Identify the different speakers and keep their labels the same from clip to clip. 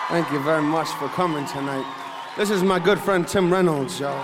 Speaker 1: Thank you very much for coming tonight. This is my good friend Tim Reynolds, y'all.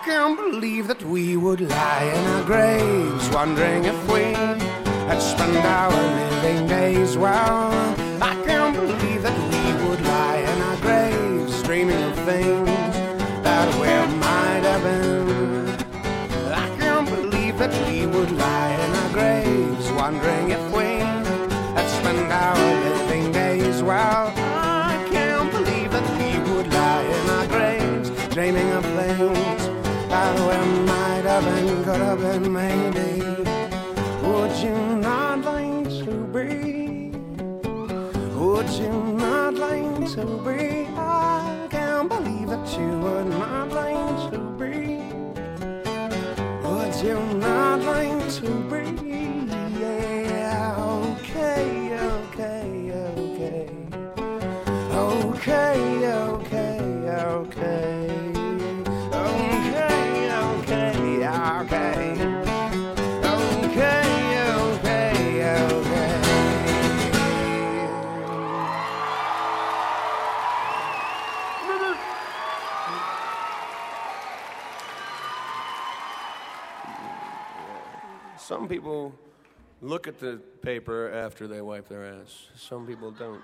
Speaker 1: can't believe that we would lie in our graves, wondering if we had spent our living days well. I can't believe that we would lie in our graves, dreaming of things that we might have been. I can't believe that we would lie in our graves, wondering if we had spent our living days well. I can't believe that we would lie in our graves, dreaming of things that we might have been, could have been, maybe. Would you not like to be? Would you not like to be? I can't believe that you would not like to be. Would you not like to be? Yeah, okay, okay, okay. Okay, okay, okay. Okay, okay, okay. Okay, okay, okay. Some people look at the paper after they wipe their ass. Some people don't.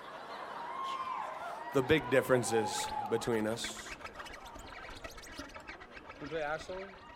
Speaker 1: The big differences between us. You play Asshole?